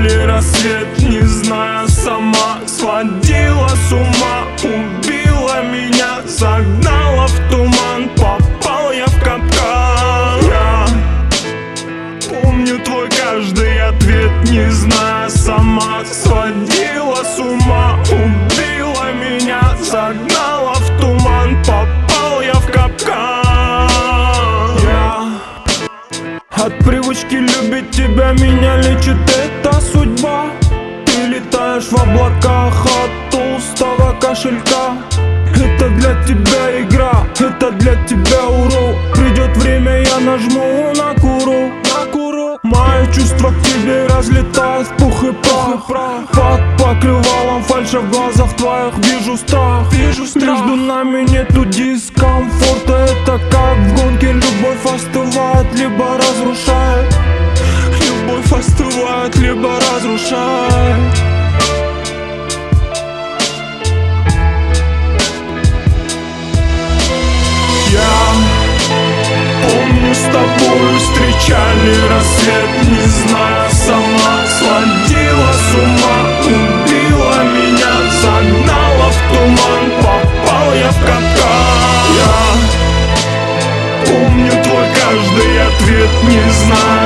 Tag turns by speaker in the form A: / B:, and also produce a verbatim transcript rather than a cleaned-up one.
A: встречали рассвет, не зная сама, сводила с ума, убила меня, загнала в туман, попал я в капкан. Я помню твой каждый ответ, не зная сама, сводила с ума, убила меня, загнала в туман, попал я в капкан. Я от привычки любить тебя меня лечит эта судьба. Ты летаешь в облаках от толстого кошелька. Это для тебя игра, это для тебя урок. Придет время, я нажму на куру, на куру. Мои чувства к тебе разлетают в пух и прах. Под покрывалом фальши в глазах твоих вижу страх, вижу страх. Между нами нету дискомфорта. Это как в гонке, любовь остывает, либо разрушает. Любовь остывает, либо разрушает. С тобою встречали рассвет, не зная сама, сводила с ума, убила меня, загнала в туман, попал я в капкан. Я помню твой каждый ответ, не зная